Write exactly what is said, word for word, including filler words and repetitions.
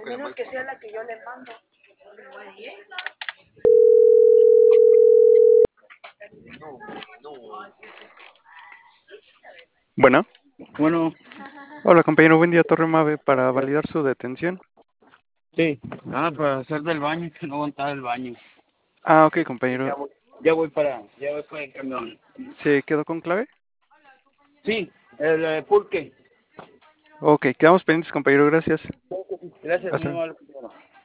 Al menos que sea la que yo le mando. Bueno, Bueno, hola compañero, buen día, Torre Mave, para validar su detención. sí. Ah, para hacer del baño, que no aguantaba el baño. Ah, ok Ya compañero, voy, ya voy para, ya voy para el camión. ¿se quedó con clave? Sí, el eh, pulque. Ok, quedamos pendientes compañero, gracias. Gracias, muy Hasta luego. amable.